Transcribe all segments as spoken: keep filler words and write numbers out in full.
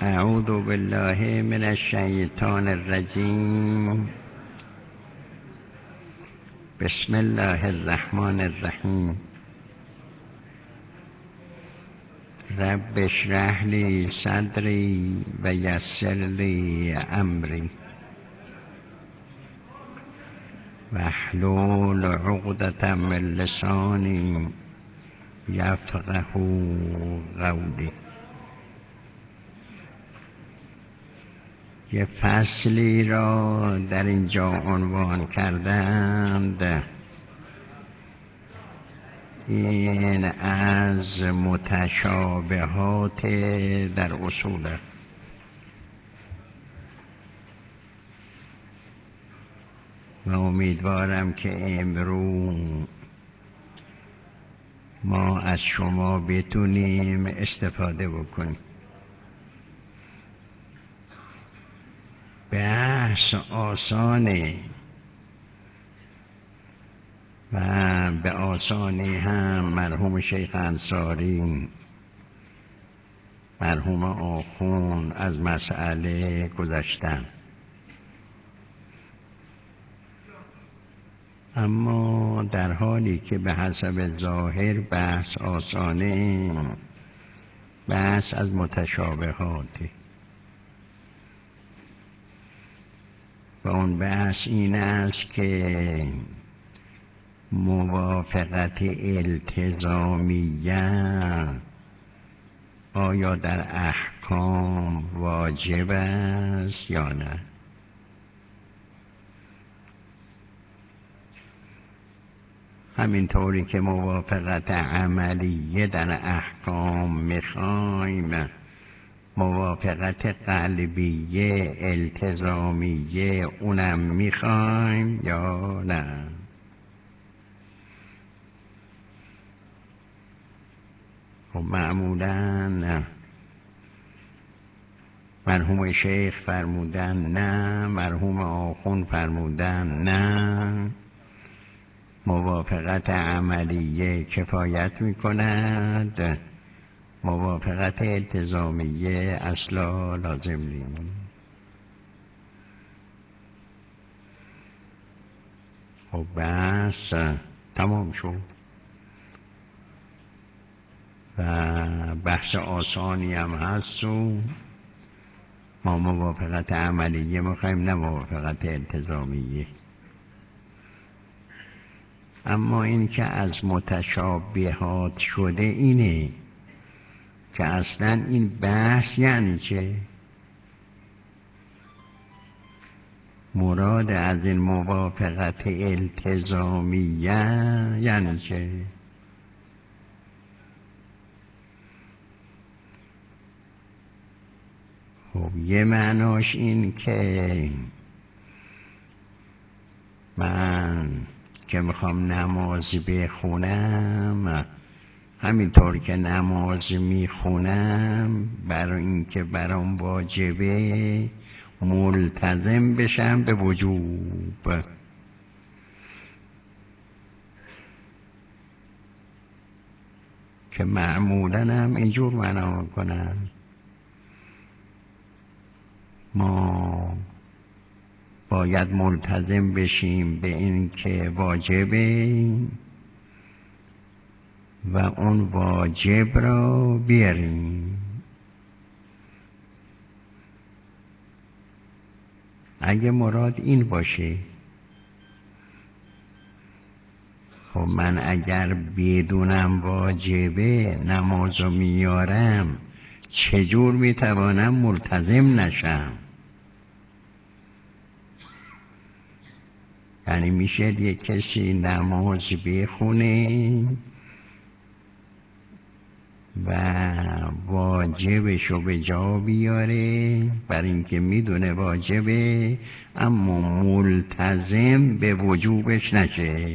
اعوذ بالله من الشیطان الرجیم. بسم الله الرحمن الرحیم. رب اشرح لی صدری و یسر لی امری واحلل عقدة من لسانی یفقه قولی. یه فصلی را در اینجا عنوان کردند، این از متشابهات در اصول. و امیدوارم که امروز ما از شما بتونیم استفاده بکنیم. بحث آسانه و به آسانی هم مرحوم شیخ انصاری، مرحوم آخوند از مسئله گذشتن. اما در حالی که به حسب ظاهر بحث آسانه، بحث از متشابهاتی. و اون بحث این است که موافقت التزامیه آیا در احکام واجب است یا نه. همینطوری که موافقت عملیه در احکام میخوایم، موافقت قلبیه التزامیه اونم میخوایم یا نه. خب معمولاً مرحوم شیخ فرمودن نه، مرحوم آخوند فرمودن نه، موافقت عملیه کفایت میکند، موافقت التزامیه اصلا لازم نیست. خب بس تمام شد و بحث آسانی هم هست و ما موافقت عملیه میخوایم نه موافقت التزامیه. اما این که از متشابهات شده اینه که اصلا این بحث یعنی چه؟ مراد از این موافقت التزامیه یعنی چه؟ خب یه معناش این که من که میخوام نماز بخونم، همینطور که نماز میخونم برای اینکه برام واجبه ملتزم بشم به وجوب. که معمولاً هم اینجور معنا میکنن. ما باید ملتزم بشیم به این که واجبه و اون واجب را بیاریم. اگه مراد این باشه، خب من اگر بدونم واجبه نمازو میارم، چجور میتوانم ملتزم نشم؟ یعنی میشه یه کسی نماز بخونه و واجبشو به جا بیاره بر اینکه میدونه واجبه، اما ملتزم به وجوبش نشه.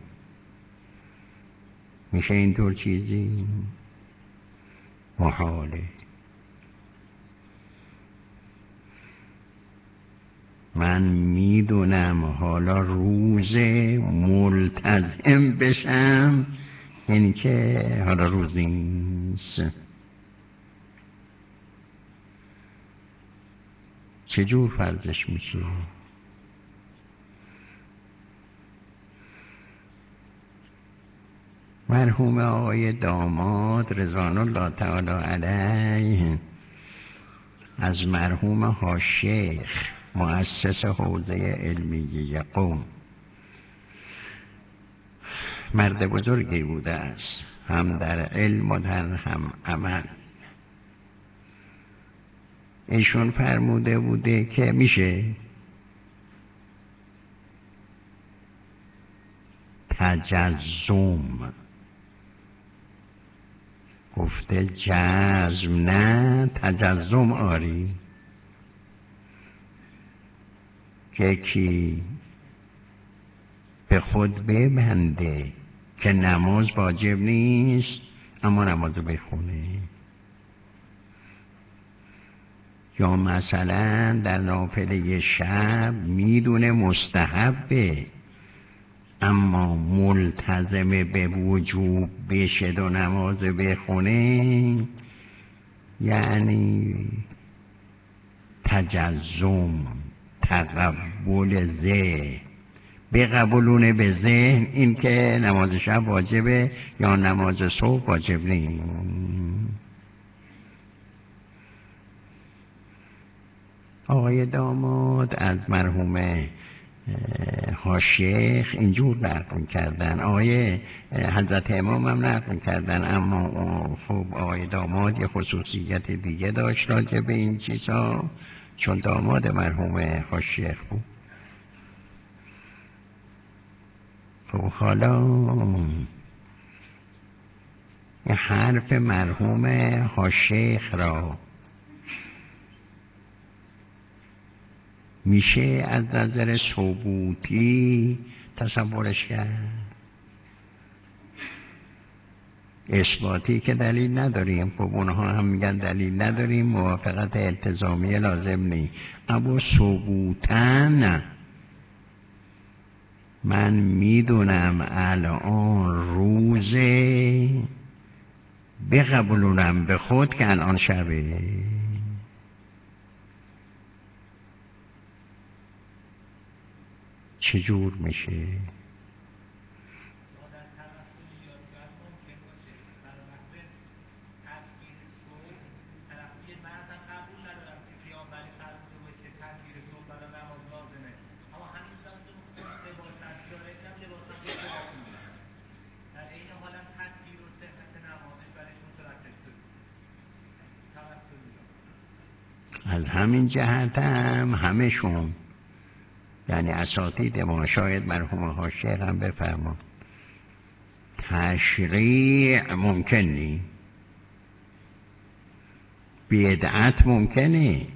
میشه اینطور چیزی؟ محاله. من میدونم حالا روز ملتزم بشم، این که حالا روز نیست. چجور فرضش میشه؟ مرحوم آقای داماد رضوان الله تعالی علیه از مرحوم حاج‌شیخ مؤسس حوزه علمیه قم مرد بزرگی بوده است، هم در علم و در هم عمل. ایشون فرموده بوده که میشه تجزم، گفته جزم نه تجزم آری، که کی به خود ببنده که نماز واجب نیست اما نماز بخونه، یا مثلا در نافله شب میدونه مستحبه اما ملتزم به وجوب بشد و نماز بخونه، یعنی تجزم، تقبل ذهن، بقبولونه به ذهن این که نماز شب واجبه یا نماز صبح واجب نیست. آقای داماد از مرحوم حاج‌شیخ اینجور نقل کردن، آقای حضرت امام هم نقل کردن، اما خب آقای داماد یه خصوصیت دیگه داشت راجع به این چیزا، چون داماد مرحوم حاج‌شیخ بود. خب حالا یه حرف مرحوم حاج‌شیخ را میشه از نظر ثبوتی تصورش کرد، اثباتی که دلیل نداریم، خب اونها هم میگن دلیل نداریم، موافقت التزامی لازم نیست، اما ثبوتاً من میدونم الان روزه، بقبولونم به خود که الان شبه. چجور میشه؟ از همین جهت هم همشون، یعنی اساتید ما، شاید مرحوم حاج‌شیخ هم بفرما، تشریع ممکن نی، بدعت ممکنه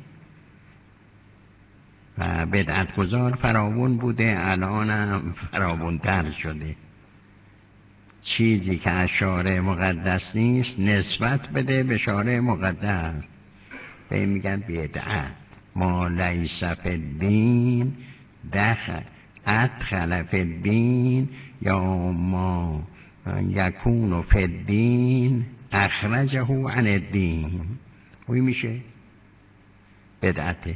و بدعت گذار فراوون بوده، الان هم فراوونتر شده. چیزی که از شارع مقدس نیست نسبت بده به شارع مقدس، به این میگن بدعت. ما لیس فی الدین دخل ادخل فی الدین، یا ما یکون فی الدین اخرجه عن الدین، اوی میشه بدعته.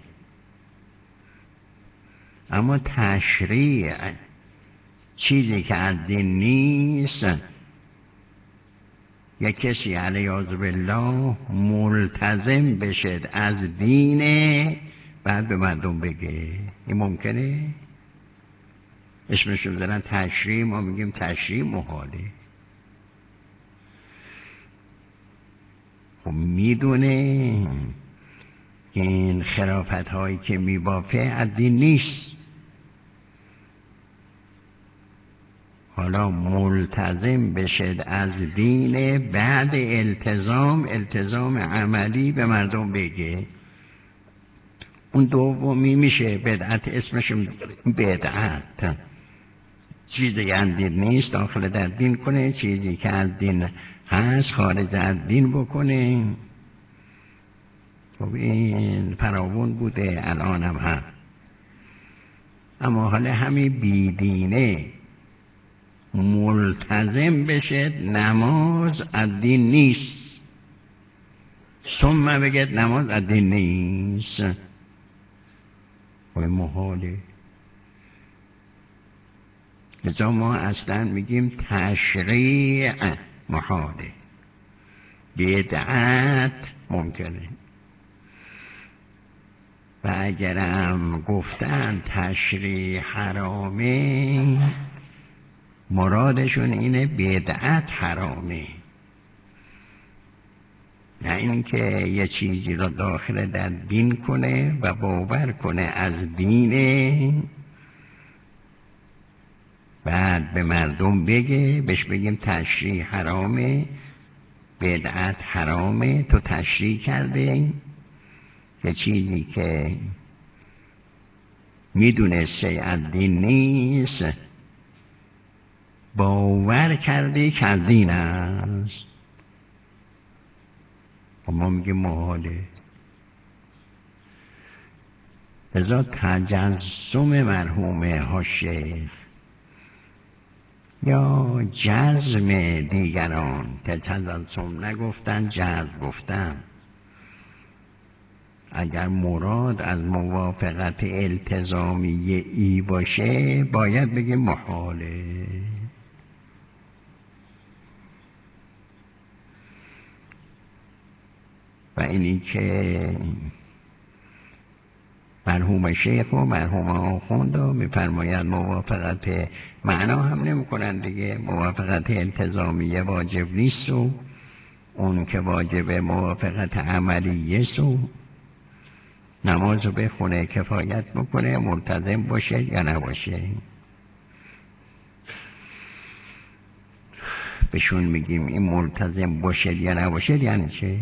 اما تشریع چیزی که از دین نیست، یک کسی علیاذ بالله ملتزم بشد از دینه بعد به مردم بگه، این ممکنه؟ اسمش رو زدن تشریع، ما میگیم تشریع محاله. خب میدونه این خرافت هایی که میبافه از دین نیست، حالا ملتزم بشد از دین بعد التزام، التزام عملی به مردم بگه، اون دومی میشه بدعت، اسمش بدعت. چیزی که از دین نیست داخل در دین کنه، چیزی که از دین هست خارج از دین بکنه. خب این فراوون بوده، الان هم هم. اما حالا همین بیدینه ملتزم بشه نماز از دین نیست، ثم بگه نماز از دین نیست، و محاله. لذا ما اصلا میگیم تشریع محاله، بدعت ممکنه. و اگرم گفتن تشریع حرامه، مرادشون اینه بدعت حرامه، نه اینکه یه چیزی رو داخل در دین کنه و باور کنه از دینه، بعد به مردم بگه، بهش بگیم تشریع حرامه، بدعت حرامه، تو تشریع کرده یه چیزی که میدونسته از دین نیست، باور کرده که از دین است. و ما میگیم محاله. لذا تجسم مرحوم حاشیخ یا جزم دیگران که تجسم نگفتن جزم گفتن، اگر مراد از موافقت التزامی ای باشه باید بگه محاله. و اینی که مرحوم شیخ و مرحوم آخوند رو میفرماید موافقت معنا هم نمی کنن دیگه، موافقت التزامیه واجب نیست و اون که واجب موافقت عملیه سو نماز رو بخونه کفایت بکنه، ملتزم باشه یا نباشه. بهشون میگیم این ملتزم باشه یا نباشه یعنی چه؟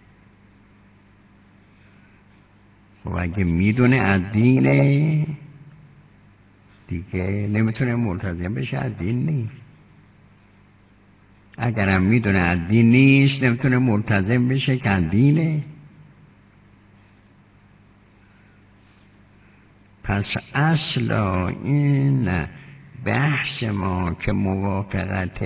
و اگه میدونه از دینه دیگه نمیتونه ملتزم بشه، از دین نیست. اگرم میدونه از دین نیست نمیتونه ملتزم بشه که از دینه. پس اصلا این بحث ما که موافقت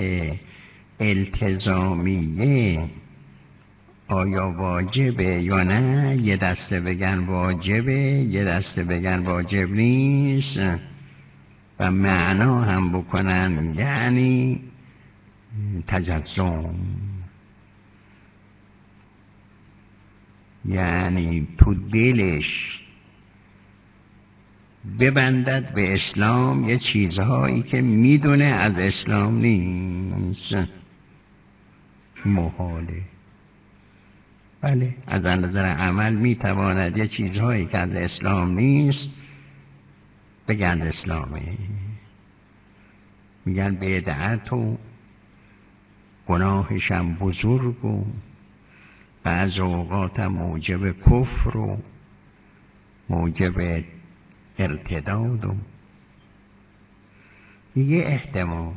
التزامیه آیا واجبه یا نه، یه دسته بگن واجبه، یه دسته بگن واجب نیست و معنا هم بکنن یعنی تجسم، یعنی تو دلش ببندد به اسلام یه چیزهایی که میدونه از اسلام نیست، محاله. بله از نظر عمل میتواند یه چیزهایی که از اسلام نیست بگن اسلامه، میگن بدعت و گناهشم بزرگ و بعض اوقات موجب کفر و موجب ارتداد و یه احتمال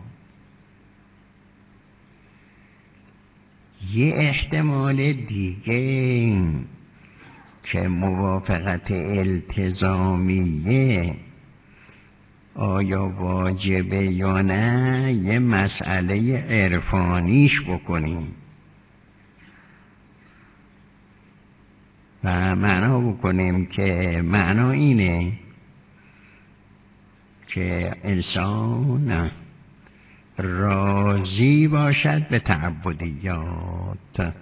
یه احتمال دیگه که موافقت التزامیه آیا واجبه یا نه یه مسئله عرفانیش بکنیم و معنا بکنیم که معنا اینه که انسان راضی باشد به تعبدیات.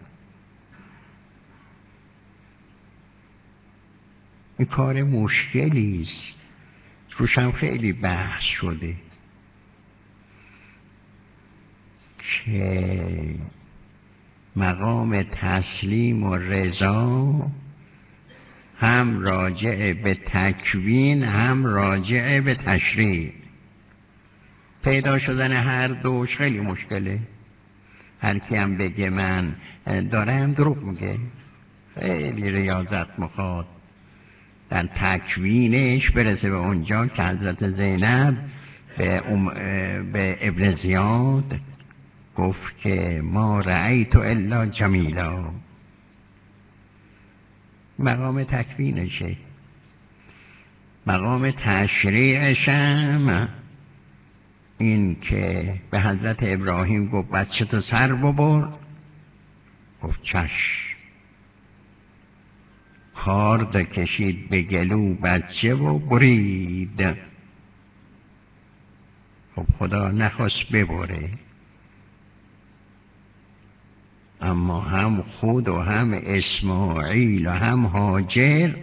این کار مشکلی است، روش هم خیلی بحث شده که مقام تسلیم و رضا هم راجع به تکوین هم راجع به تشریع. پیدا شدن هر دوش خیلی مشکله. هر کی هم بگه من دارم دروغ میگه. خیلی ریاضت میخواد در تکوینش برسه به اونجا که حضرت زینب به, ام به ابن زیاد گفت که ما رأیت الا جمیلا. مقام تکوینشه. مقام تشریعشم این که به حضرت ابراهیم گفت بچه تو سر ببر، گفت چشم. کارد کشید به گلو بچه و برید. خب خدا نخواست ببره، اما هم خود و هم اسماعیل و هم هاجر،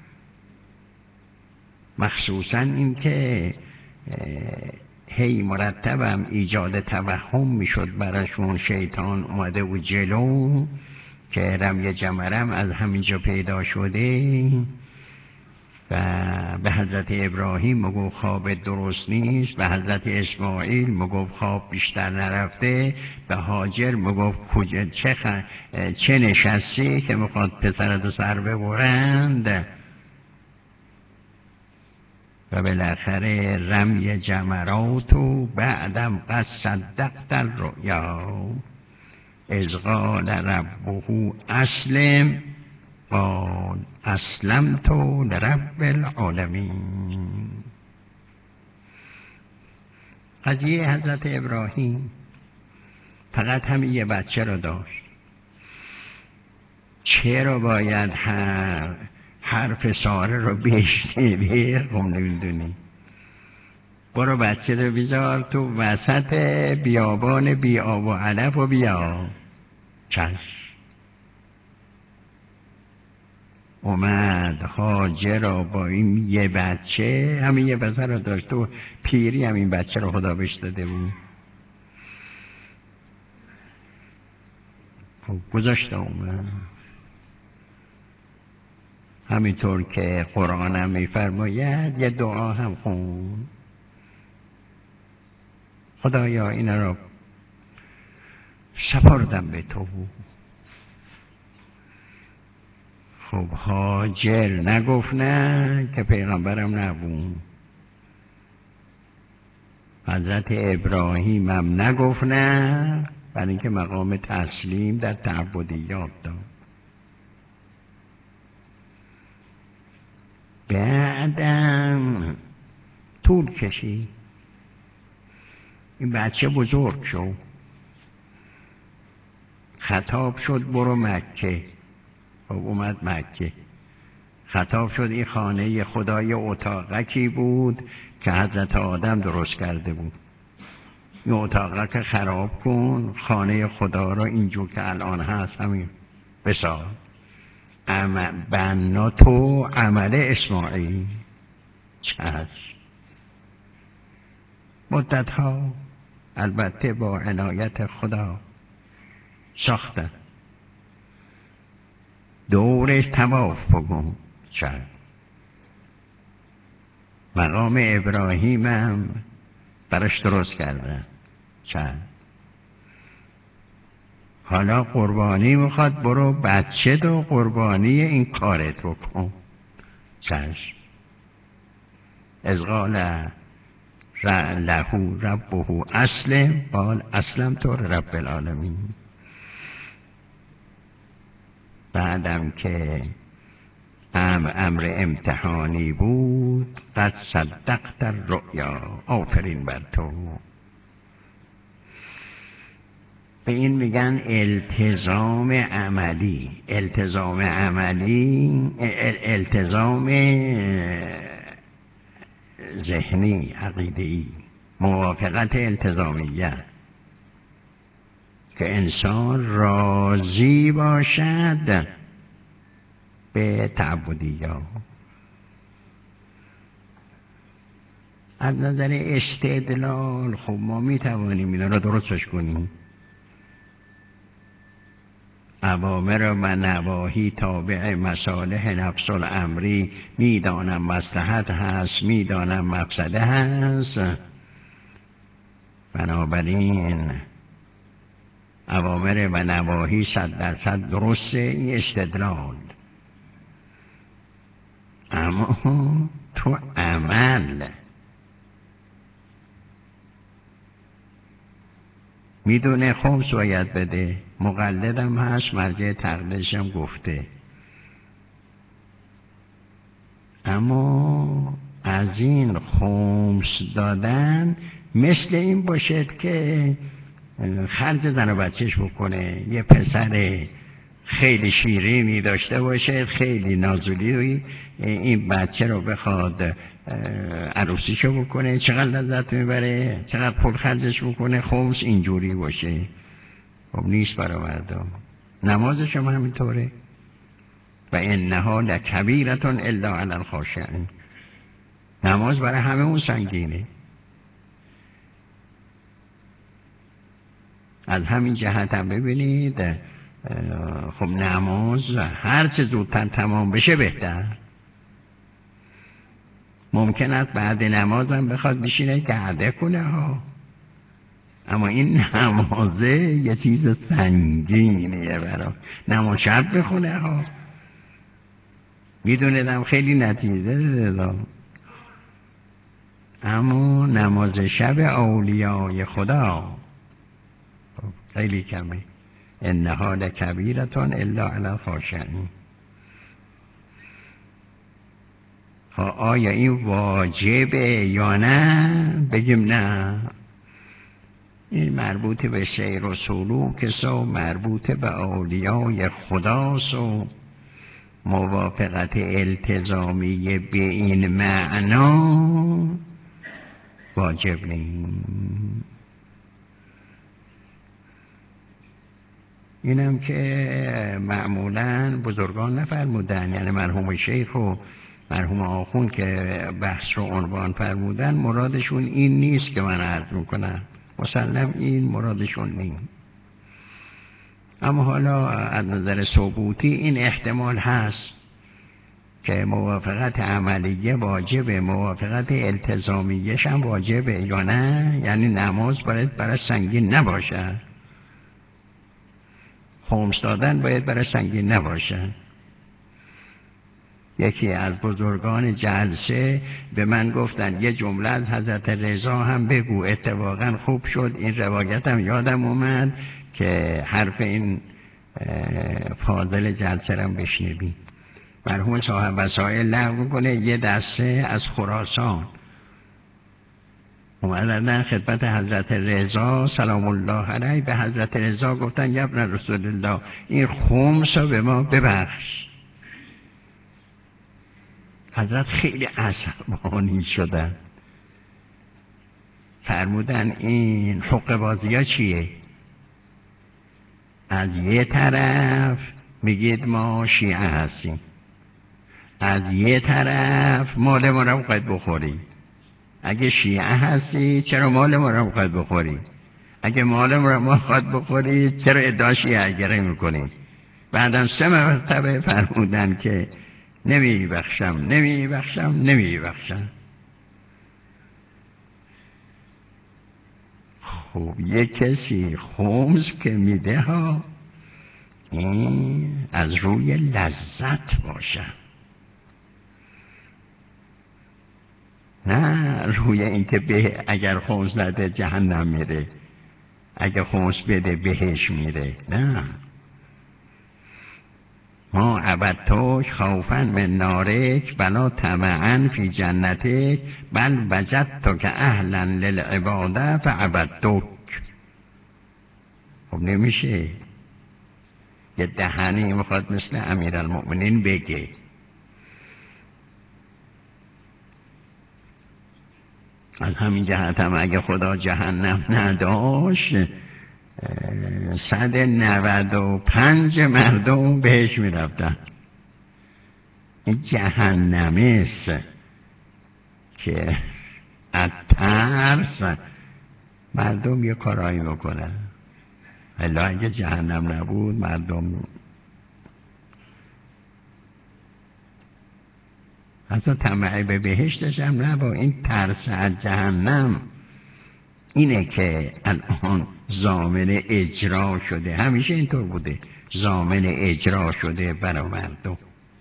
مخصوصا این که هی مرتبم ایجاد توهم میشد براشون، شیطان اومده و جلو که رمی جمرم از همینجا پیدا شده و به حضرت ابراهیم مگفت خواب درست نیست، به حضرت اسماعیل مگفت خواب بیشتر نرفته، به هاجر مگفت کجا چه, خ... چه نشستی که میخواد پسرت سر ببرند. و بالاخره رمی جمرات و بعدم قد صدقت الرؤیا اذ قال ربه اسلم قال اسلمت لرب العالمین. قضیه حضرت ابراهیم فقط همین یه بچه رو داشت. چرا باید هر حرف ساره رو بشنوی؟ خب نمیدونی، برو بچه رو بیزار تو وسط بیابان بی آب و علف و بیا. چشم. اومد هاجر را با این یه بچه، همین یه پسر رو داشت و پیری همین بچه رو خدا بهش داده بود. خب گذاشت اومد، همینطور که قرآن هم میفرماید یه دعا هم خون، خدایا اینا رو سپردم به تو. خب هاجر نگفت نه که پیغمبرم نبود، حضرت ابراهیم هم نگفت نه، برای اینکه مقام تسلیم در تعبدیات داد. بعدم طول کشید، این بچه بزرگ شد، خطاب شد برو مکه. خب اومد مکه، خطاب شد این خانه خدای اتاقکی بود که حضرت آدم درست کرده بود، این اتاقک خراب کن، خانه خدا را اینجور که الان هست همین بساز. بنا تو عمل اسماعیل. چشم. مدت ها البته با عنایت خدا ساختن، دورش تواف بگم. چشم. مقام ابراهیم هم براش درست کردن. چشم. حالا قربانی میخواد، برو بچه دو قربانی این کارت بکن. چشم. اذ قال له ربه اسلم قال اسلمت لرب العالمین. بعدم که امر امتحانی بود، قد صدقت الرؤیا، آفرین بر تو. به این میگن التزام عملی. التزام عملی التزام ذهنی عقیده‌ای، موافقت التزامیه، که انسان راضی باشد به تعبدیات. از نظر استدلال خب ما میتوانیم اینا را درستش کنیم. اوامر و نواهی تابع مصالح نفس الامری، میدانم مصلحت هست میدانم مفسده هست، بنابراین اوامر و نواهی صد درصد درسته، این استدلال. اما تو عمل میدونه خمس باید بده، مقلدم هست، مرجع تقلیدشم گفته، اما از این خمس دادن مثل این باشد که خرج زن و بچهش بکنه. یه پسر خیلی شیرینی داشته باشه، خیلی نازولی، این بچه رو بخواد عروسیشو بکنه، چقدر لذت میبره، چقدر پول خرجش بکنه، خمس اینجوری باشه. خب نیست برای مردم. نمازش هم همینطوره. و انها لکبیرتون الا علی الخاشعین. نماز برای همه اون سنگینه. از همین جهت هم ببینید خب نماز هر چه زودتر تمام بشه بهتر. ممکن است بعد نماز هم بخواد بشینه گرده کنه ها، اما این نمازه یه چیز سنگینیه برای نماز شب بخونه ها. میدونیدم خیلی نتیجه دادم، اما نماز شب اولیای خدا خیلی کمه. انها لکبیرتون الا علی الخاشعین. آیا این واجبه یا نه؟ بگیم نه، این مربوط به سیر و سلوک و مربوط به اولیای خداست و موافقت التزامی به این معنا واجب نیست. اینم که معمولاً بزرگان نفرمودن، یعنی مرحوم شیخ و مرحوم آخوند که بحث رو عنوان فرمودن، مرادشون این نیست که من عرض میکنم، مسلم این مرادشون نیست. اما حالا از نظر ثبوتی این احتمال هست که موافقت عملیه واجبه، موافقت التزامیش هم واجبه یا نه. یعنی نماز باید برای سنگین نباشه، خمس دادن باید برای سنگین نباشه. یکی از بزرگان جلسه به من گفتن یه جمله از حضرت رضا هم بگو، اتفاقا خوب شد این روایت هم یادم اومد که حرف این فاضل جلسه رو بشنویم. مرحوم صاحب وسائل نقل میکنه یه دسته از خراسان اومدن خدمت حضرت رضا سلام الله علیه، به حضرت رضا گفتن یا ابن رسول الله این خمس رو به ما ببخش. حضرت خیلی عصبانی شدن، فرمودن این حق بازی ها چیه؟ از یه طرف میگید ما شیعه هستیم، از یه طرف مال ما رو باید بخوری. اگه شیعه هستی چرا مال ما رو باید بخوری؟ اگه مال ما رو باید بخوری چرا ادعا شیعه گری میکنی؟ بعدم سه مرتبه فرمودن که نمی بخشم نمی بخشم نمی بخشم. خب یه کسی خمس که میده ها، این از روی لذت باشه، نه روی اینکه به اگر خمس نده جهنم میره، اگر خمس بده بهش میره. نه، ما عبدتوک خوفا من نارک بلا طمعا فی جنتک بل وجدتک که اهلا للعباده فعبدتوک. خب نمیشه یه دهنی میخواد مثل امیرالمؤمنین بگه. از همین جهت هم اگه خدا جهنم نداشت صد نود و پنج مردم بهش میرفتن. این جهنمی است که از ترس مردم یه کارایی میکنن. الا اگه جهنم نبود مردم حتی طمع به بهشتش هم نه، با این ترس از جهنم اینه که الان ضامن اجرا شده. همیشه اینطور بوده، ضامن اجرا شده برای مردم.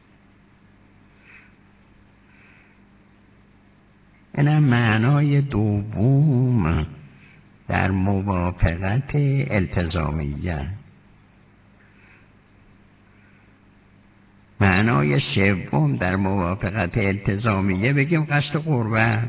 اینم معنای دوم در موافقت التزامیه. معنای سوم در موافقت التزامیه بگیم قصد قربت.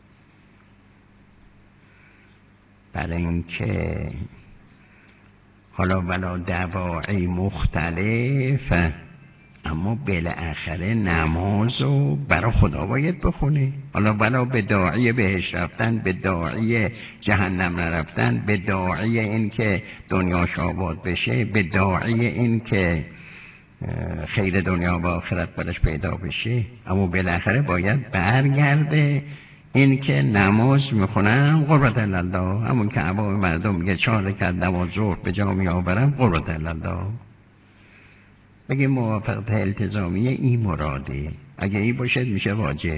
برای اینکه حالا ولا دواعی مختلف، اما بالاخره نماز رو برای خدا باید بخونه. حالا ولا به داعی بهش رفتن، به داعی جهنم نرفتن، به داعی این که دنیاش آباد بشه، به داعی این که خیر دنیا و آخرت برش پیدا بشه، اما بالاخره باید برگرده این که نماز میخونم قربت الله، همون که عوام مردم میگه چهار رکعت نماز ظهر به جا میآورم قربت الله. بگه موافقت التزامیه این مراده، اگه این باشه میشه واجب.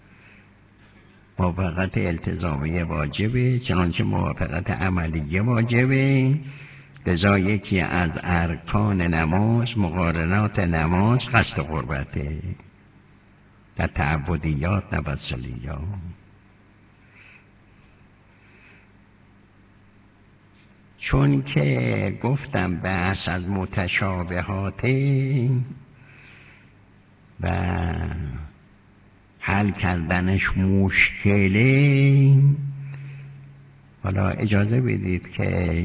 موافقت التزامیه واجبه، چنانچه موافقت عملیه واجبه. لذا یکی از ارکان نماز، مقارنات نماز، قصد قربته در تعبدیات نوسلیات. چون که گفتم بحث از متشابهاته و حل کردنش مشکله، حالا اجازه بدید که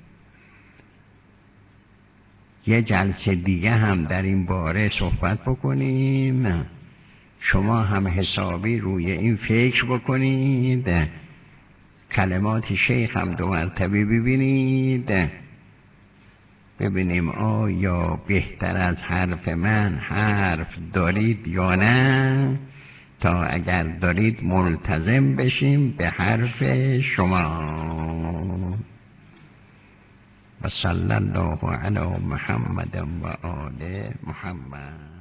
یه جلسه دیگه هم در این باره صحبت بکنیم، شما هم حسابی روی این فکر بکنید، کلمات شیخ هم دو مرتبه ببینید، ببینیم آیا بهتر از حرف من حرف دارید یا نه، تا اگر دارید ملتزم بشیم به حرف شما. و صلی الله علی محمد و آل محمد.